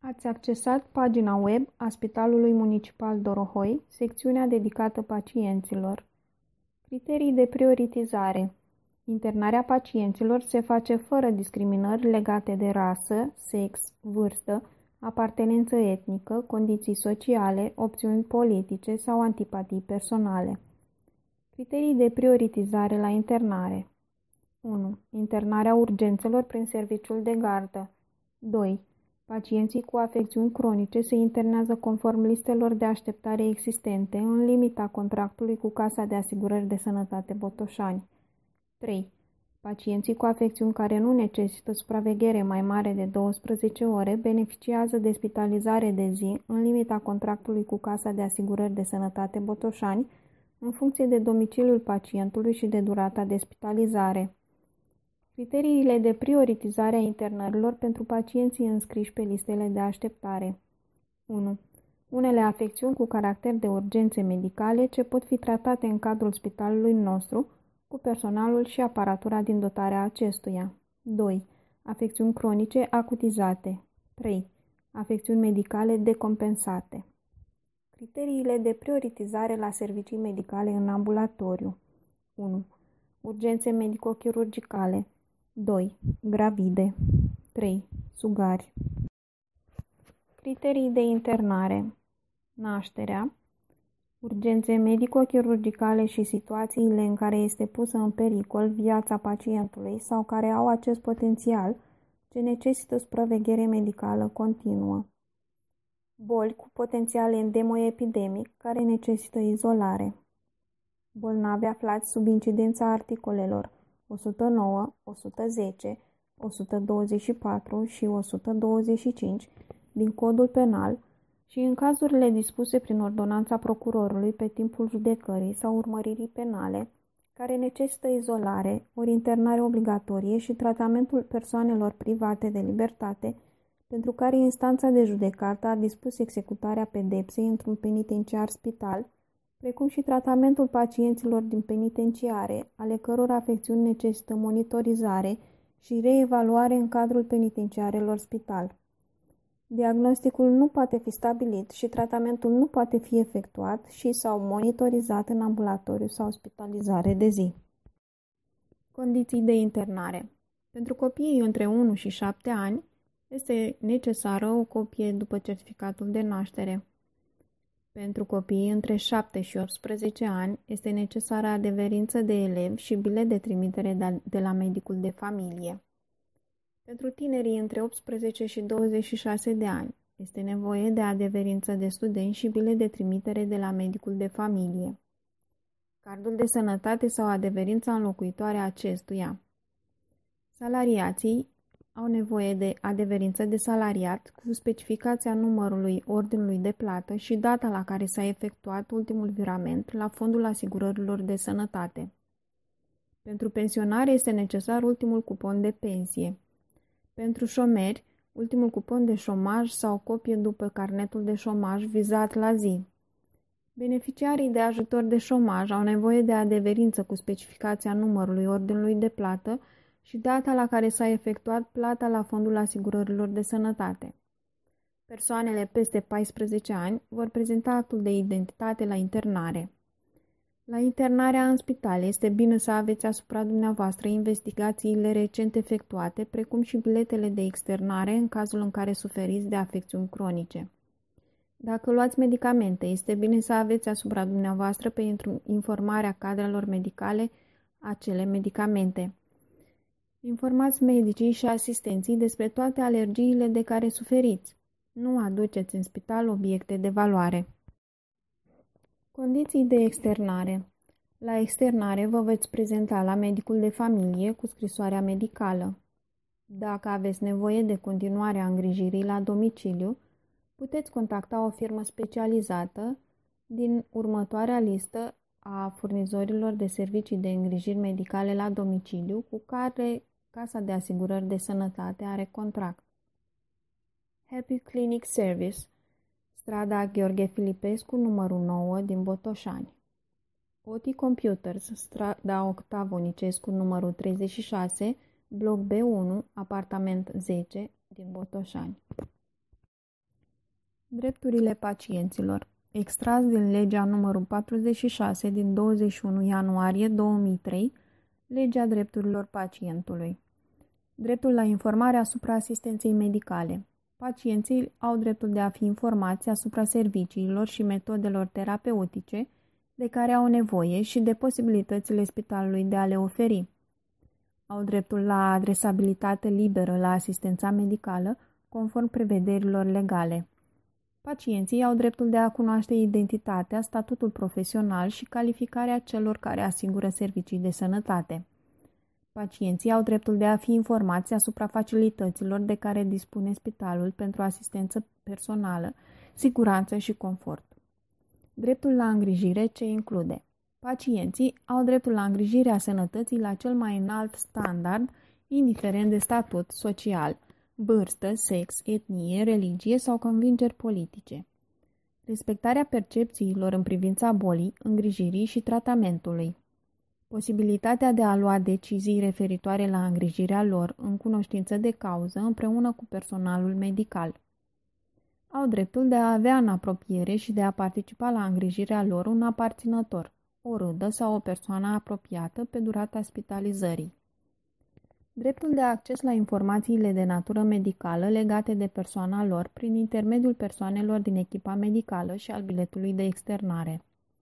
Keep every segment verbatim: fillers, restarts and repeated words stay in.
Ați accesat pagina web a Spitalului Municipal Dorohoi, secțiunea dedicată pacienților. Criterii de prioritizare. Internarea pacienților se face fără discriminări legate de rasă, sex, vârstă, apartenență etnică, condiții sociale, opțiuni politice sau antipatii personale. Criterii de prioritizare la internare. unu. Internarea urgențelor prin serviciul de gardă. doi. Pacienții cu afecțiuni cronice se internează conform listelor de așteptare existente, în limita contractului cu Casa de Asigurări de Sănătate Botoșani. trei. Pacienții cu afecțiuni care nu necesită supraveghere mai mare de douăsprezece ore beneficiază de spitalizare de zi, în limita contractului cu Casa de Asigurări de Sănătate Botoșani, în funcție de domiciliul pacientului și de durata de spitalizare. Criteriile de prioritizare a internărilor pentru pacienții înscriși pe listele de așteptare. unu. Unele afecțiuni cu caracter de urgențe medicale ce pot fi tratate în cadrul spitalului nostru, cu personalul și aparatura din dotarea acestuia. doi. Afecțiuni cronice acutizate. trei. Afecțiuni medicale decompensate. Criteriile de prioritizare la servicii medicale în ambulatoriu. unu. Urgențe medico-chirurgicale. doi. Gravide. trei. Sugari. Criterii de internare. Nașterea. Urgențe medico-chirurgicale și situațiile în care este pusă în pericol viața pacientului sau care au acest potențial ce necesită supraveghere medicală continuă. Boli cu potențial endemoepidemic care necesită izolare. Bolnavi aflați sub incidența articolelor o sută nouă, o sută zece, o sută douăzeci și patru și o sută douăzeci și cinci din Codul Penal și în cazurile dispuse prin ordonanța procurorului pe timpul judecării sau urmăririi penale, care necesită izolare, ori internare obligatorie și tratamentul persoanelor private de libertate, pentru care instanța de judecată a dispus executarea pedepsei într-un penitenciar spital, precum și tratamentul pacienților din penitenciare, ale căror afecțiuni necesită monitorizare și reevaluare în cadrul penitenciarelor spital. Diagnosticul nu poate fi stabilit și tratamentul nu poate fi efectuat și sau monitorizat în ambulatoriu sau spitalizare de zi. Condiții de internare. Pentru copiii între unu și șapte ani este necesară o copie după certificatul de naștere. Pentru copiii între șapte și optsprezece ani este necesară adeverință de elev și bilet de trimitere de la medicul de familie. Pentru tinerii între optsprezece și douăzeci și șase de ani este nevoie de adeverință de student și bilet de trimitere de la medicul de familie. Cardul de sănătate sau adeverința înlocuitoare a acestuia. Salariații au nevoie de adeverință de salariat cu specificația numărului ordinului de plată și data la care s-a efectuat ultimul virament la Fondul Asigurărilor de Sănătate. Pentru pensionare este necesar ultimul cupon de pensie. Pentru șomeri, ultimul cupon de șomaj sau copie după carnetul de șomaj vizat la zi. Beneficiarii de ajutor de șomaj au nevoie de adeverință cu specificația numărului ordinului de plată și data la care s-a efectuat plata la Fondul Asigurărilor de Sănătate. Persoanele peste paisprezece ani vor prezenta actul de identitate la internare. La internarea în spital este bine să aveți asupra dumneavoastră investigațiile recent efectuate, precum și biletele de externare în cazul în care suferiți de afecțiuni cronice. Dacă luați medicamente, este bine să aveți asupra dumneavoastră pentru informarea cadrelor medicale acele medicamente. Informați medicii și asistenții despre toate alergiile de care suferiți. Nu aduceți în spital obiecte de valoare. Condiții de externare. La externare vă veți prezenta la medicul de familie cu scrisoarea medicală. Dacă aveți nevoie de continuarea îngrijirii la domiciliu, puteți contacta o firmă specializată din următoarea listă a furnizorilor de servicii de îngrijiri medicale la domiciliu cu care Casa de Asigurări de Sănătate are contract. Happy Clinic Service, strada Gheorghe Filipescu, numărul nouă din Botoșani. O T Computers, strada Octav Nicescu, numărul treizeci și șase, bloc B unu, apartament zece, din Botoșani. Drepturile pacienților. Extras din legea numărul patruzeci și șase din douăzeci și unu ianuarie două mii trei, legea drepturilor pacientului. Dreptul la informare asupra asistenței medicale. Pacienții au dreptul de a fi informați asupra serviciilor și metodelor terapeutice de care au nevoie și de posibilitățile spitalului de a le oferi. Au dreptul la adresabilitate liberă la asistența medicală, conform prevederilor legale. Pacienții au dreptul de a cunoaște identitatea, statutul profesional și calificarea celor care asigură servicii de sănătate. Pacienții au dreptul de a fi informați asupra facilităților de care dispune spitalul pentru asistență personală, siguranță și confort. Dreptul la îngrijire, ce include: pacienții au dreptul la îngrijirea sănătății la cel mai înalt standard, indiferent de statut social, vârstă, sex, etnie, religie sau convingeri politice. Respectarea percepțiilor în privința bolii, îngrijirii și tratamentului. Posibilitatea de a lua decizii referitoare la îngrijirea lor în cunoștință de cauză împreună cu personalul medical. Au dreptul de a avea în apropiere și de a participa la îngrijirea lor un aparținător, o rudă sau o persoană apropiată pe durata spitalizării. Dreptul de acces la informațiile de natură medicală legate de persoana lor prin intermediul persoanelor din echipa medicală și al biletului de externare.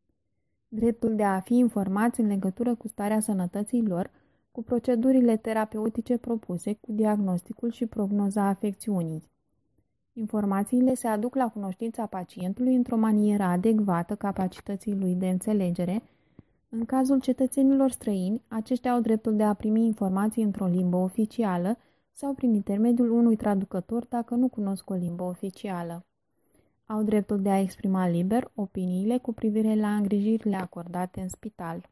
Dreptul de a fi informați în legătură cu starea sănătății lor, cu procedurile terapeutice propuse, cu diagnosticul și prognoza afecțiunii. Informațiile se aduc la cunoștința pacientului într-o manieră adecvată capacității lui de înțelegere. În cazul cetățenilor străini, aceștia au dreptul de a primi informații într-o limbă oficială sau prin intermediul unui traducător dacă nu cunosc o limbă oficială. Au dreptul de a exprima liber opiniile cu privire la îngrijirile acordate în spital.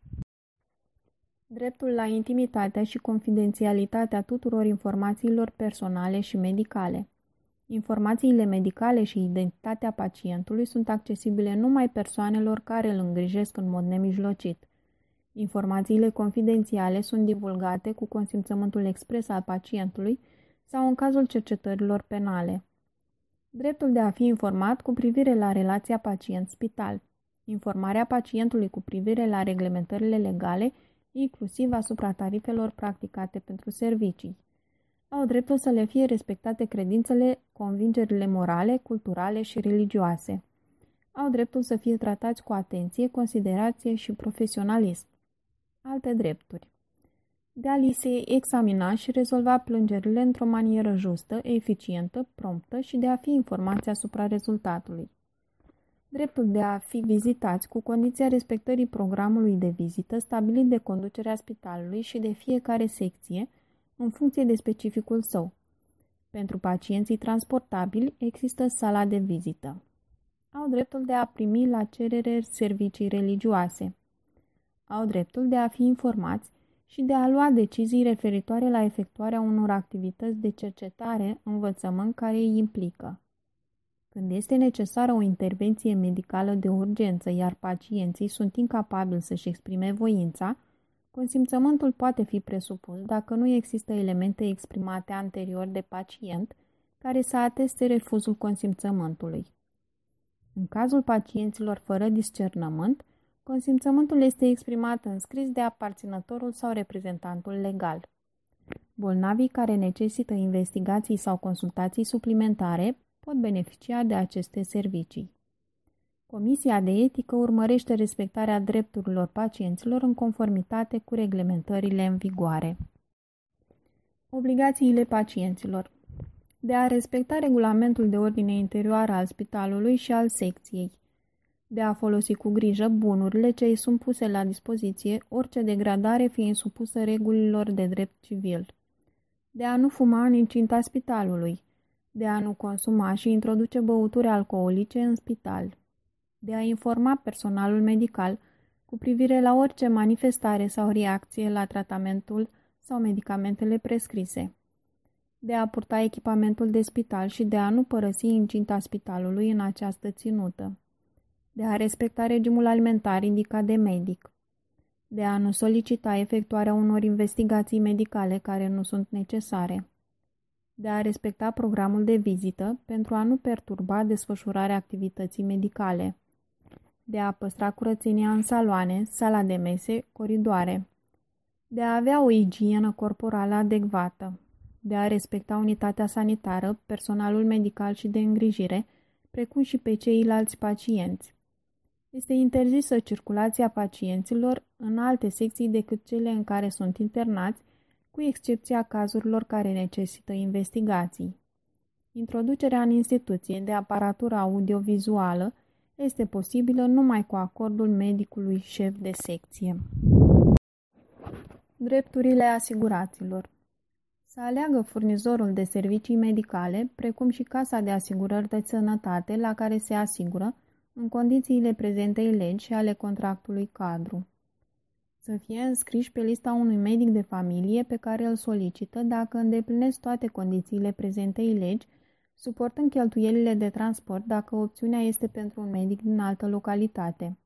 Dreptul la intimitatea și confidențialitatea tuturor informațiilor personale și medicale. Informațiile medicale și identitatea pacientului sunt accesibile numai persoanelor care îl îngrijesc în mod nemijlocit. Informațiile confidențiale sunt divulgate cu consimțământul expres al pacientului sau în cazul cercetărilor penale. Dreptul de a fi informat cu privire la relația pacient-spital. Informarea pacientului cu privire la reglementările legale, inclusiv asupra tarifelor practicate pentru servicii. Au dreptul să le fie respectate credințele, convingerile morale, culturale și religioase. Au dreptul să fie tratați cu atenție, considerație și profesionalism. Alte drepturi. De a li se examina și rezolva plângerile într-o manieră justă, eficientă, promptă și de a fi informați asupra rezultatului. Dreptul de a fi vizitați cu condiția respectării programului de vizită stabilit de conducerea spitalului și de fiecare secție, în funcție de specificul său. Pentru pacienții transportabili există sala de vizită. Au dreptul de a primi la cerere servicii religioase. Au dreptul de a fi informați și de a lua decizii referitoare la efectuarea unor activități de cercetare, învățământ care îi implică. Când este necesară o intervenție medicală de urgență, iar pacienții sunt incapabili să-și exprime voința, consimțământul poate fi presupus dacă nu există elemente exprimate anterior de pacient care să ateste refuzul consimțământului. În cazul pacienților fără discernământ, consimțământul este exprimat în scris de aparținătorul sau reprezentantul legal. Bolnavii care necesită investigații sau consultații suplimentare pot beneficia de aceste servicii. Comisia de etică urmărește respectarea drepturilor pacienților în conformitate cu reglementările în vigoare. Obligațiile pacienților. De a respecta regulamentul de ordine interioară al spitalului și al secției. De a folosi cu grijă bunurile ce îi sunt puse la dispoziție, orice degradare fiind supusă regulilor de drept civil. De a nu fuma în incinta spitalului. De a nu consuma și introduce băuturi alcoolice în spital. De a informa personalul medical cu privire la orice manifestare sau reacție la tratamentul sau medicamentele prescrise. De a purta echipamentul de spital și de a nu părăsi incinta spitalului în această ținută. De a respecta regimul alimentar indicat de medic. De a nu solicita efectuarea unor investigații medicale care nu sunt necesare. de a respecta programul de vizită pentru a nu perturba desfășurarea activității medicale, de a păstra curățenia în saloane, sala de mese, coridoare, de a avea o igienă corporală adecvată, de a respecta unitatea sanitară, personalul medical și de îngrijire, precum și pe ceilalți pacienți. Este interzisă circulația pacienților în alte secții decât cele în care sunt internați, cu excepția cazurilor care necesită investigații. Introducerea în instituție de aparatură audiovizuală este posibilă numai cu acordul medicului șef de secție. Drepturile asiguraților. Să aleagă furnizorul de servicii medicale, precum și casa de asigurări de sănătate la care se asigură, în condițiile prezentei legi și ale contractului cadru. Să fie înscriși pe lista unui medic de familie pe care îl solicită dacă îndeplinesc toate condițiile prezentei legi, suportând cheltuielile de transport dacă opțiunea este pentru un medic din altă localitate.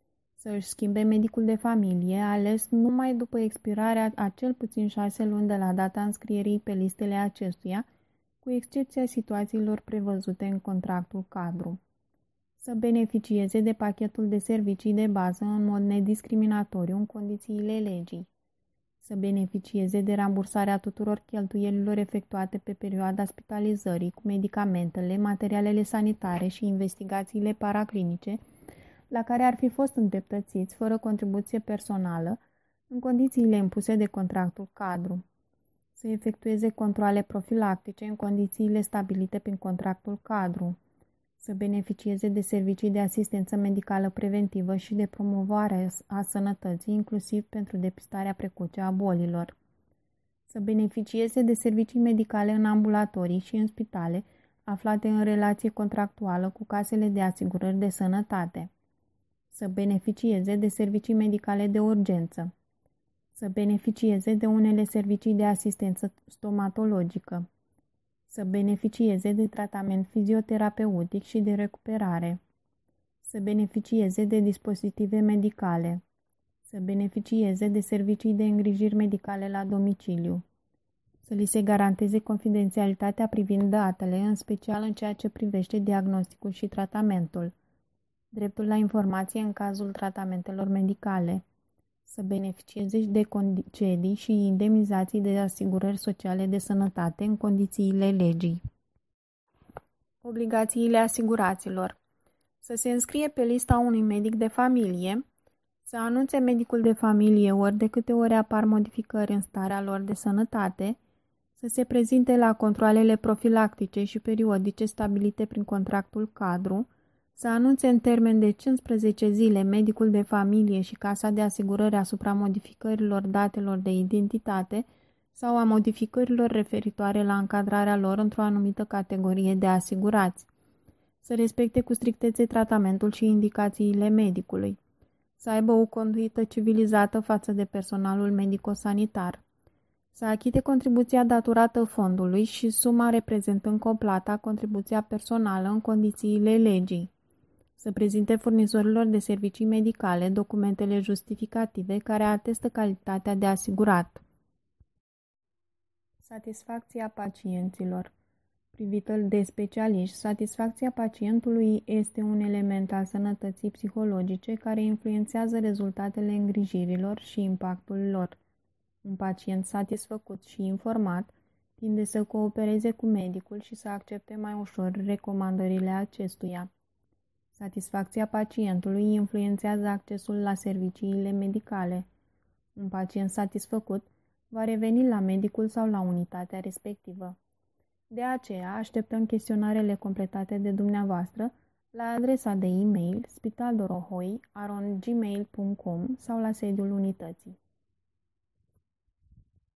Să își schimbe medicul de familie, ales numai după expirarea a cel puțin șase luni de la data înscrierii pe listele acestuia, cu excepția situațiilor prevăzute în contractul cadru. Să beneficieze de pachetul de servicii de bază în mod nediscriminatoriu în condițiile legii. Să beneficieze de rambursarea tuturor cheltuielilor efectuate pe perioada spitalizării cu medicamentele, materialele sanitare și investigațiile paraclinice, la care ar fi fost îndreptățiți fără contribuție personală, în condițiile impuse de contractul cadru. Să efectueze controale profilactice în condițiile stabilite prin contractul cadru. Să beneficieze de servicii de asistență medicală preventivă și de promovare a sănătății, inclusiv pentru depistarea precoce a bolilor. Să beneficieze de servicii medicale în ambulatorii și în spitale, aflate în relație contractuală cu casele de asigurări de sănătate. Să beneficieze de servicii medicale de urgență. Să beneficieze de unele servicii de asistență stomatologică. Să beneficieze de tratament fizioterapeutic și de recuperare. Să beneficieze de dispozitive medicale. Să beneficieze de servicii de îngrijiri medicale la domiciliu. Să li se garanteze confidențialitatea privind datele, în special în ceea ce privește diagnosticul și tratamentul. Dreptul la informație în cazul tratamentelor medicale. Să beneficieze de concedii și indemnizații de asigurări sociale de sănătate în condițiile legii. Obligațiile asiguraților. Să se înscrie pe lista unui medic de familie, să anunțe medicul de familie ori de câte ori apar modificări în starea lor de sănătate, să se prezinte la controalele profilactice și periodice stabilite prin contractul cadru, să anunțe în termen de cincisprezece zile medicul de familie și casa de asigurări asupra modificărilor datelor de identitate sau a modificărilor referitoare la încadrarea lor într-o anumită categorie de asigurați, să respecte cu strictețe tratamentul și indicațiile medicului, să aibă o conduită civilizată față de personalul medico-sanitar, să achite contribuția datorată fondului și suma reprezentând coplata contribuția personală în condițiile legii, să prezinte furnizorilor de servicii medicale documentele justificative care atestă calitatea de asigurat. Satisfacția pacienților. Privită de specialiști, satisfacția pacientului este un element al sănătății psihologice care influențează rezultatele îngrijirilor și impactul lor. Un pacient satisfăcut și informat tinde să coopereze cu medicul și să accepte mai ușor recomandările acestuia. Satisfacția pacientului influențează accesul la serviciile medicale. Un pacient satisfăcut va reveni la medicul sau la unitatea respectivă. De aceea, așteptăm chestionarele completate de dumneavoastră la adresa de e-mail spital dorohoi arond gmail punct com sau la sediul unității.